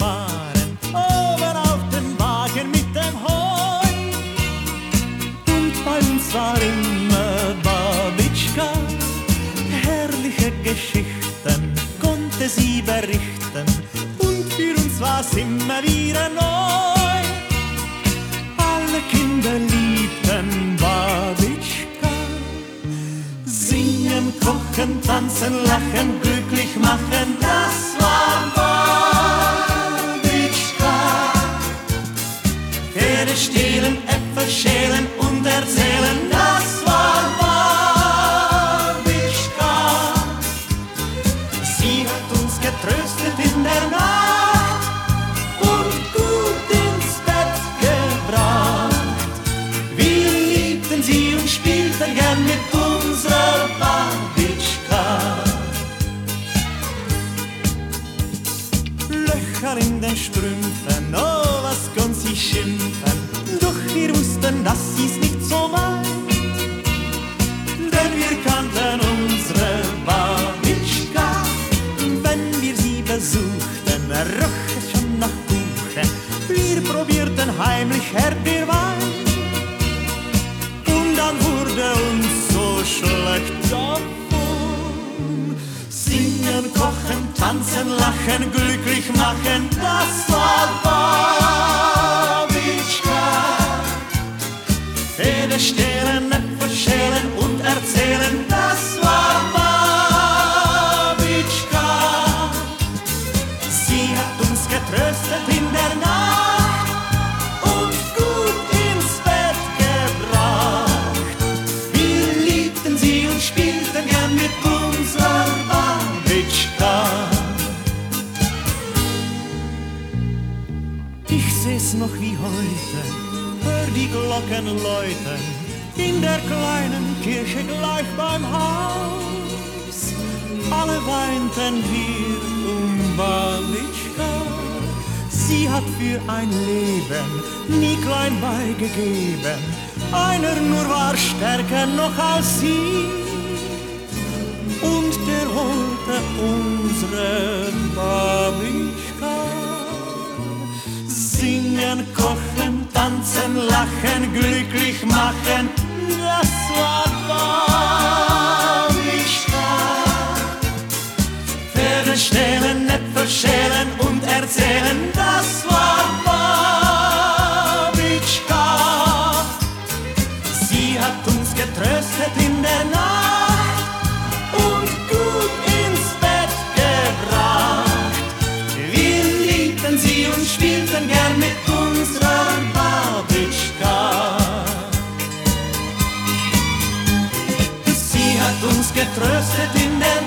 fahren, oben auf dem Wagen mit dem Heu. Und bei uns war immer Babitschka, herrliche Geschichten konnte sie berichten. Und für uns war's immer wieder neu. Alle Kinder liebten Babitschka. Singen, kochen, tanzen, lachen, glücklich machen, das war Babitschka. Pferde stehlen, Äpfel schälen und erzählen, das war Babitschka. Sie hat uns getröstet in der Nacht und gut ins Bett gebracht. Wir liebten sie und spielten gern mit unserer Babitschka. Löcher in den Strümpfen, oh, was konnt sie schimpfen, doch wir wussten, dass sie's nicht so meint, denn wir kannten unsere Babitschka. Wenn wir sie besuchten, roch es schon nach Kuchen, wir probierten heimlich Erdbeerwein. Und dann wurde uns so schlecht davon. Singen, kochen, tanzen, lachen, glücklich machen, das war Babitschka. Pferde stehlen, Äpfel schälen und erzählen, das war Babitschka. Sie hat uns getröstet in der Nacht und gut ins Bett gebracht. Wir liebten sie und spielten gern mit unserer Babitschka. Ich seh's noch wie heute, hör die Glocken läuten in der kleinen Kirche gleich beim Haus. Alle weinten hier Babitschka. Sie hat für ein Leben nie klein beigegeben. Einer nur war stärker noch als sie. Und der holte unsere Babitschka. Singen, kochen, tanzen, lachen, glücklich machen, das war Babitschka. Pferde stehlen, Äpfel schälen und erzählen, das war Babitschka. Sie hat uns getröstet in der Nacht und gut ins Bett gebracht. Wir liebten sie und spielten gern mit unserer Babitschka. Sie hat uns getröstet in der Nacht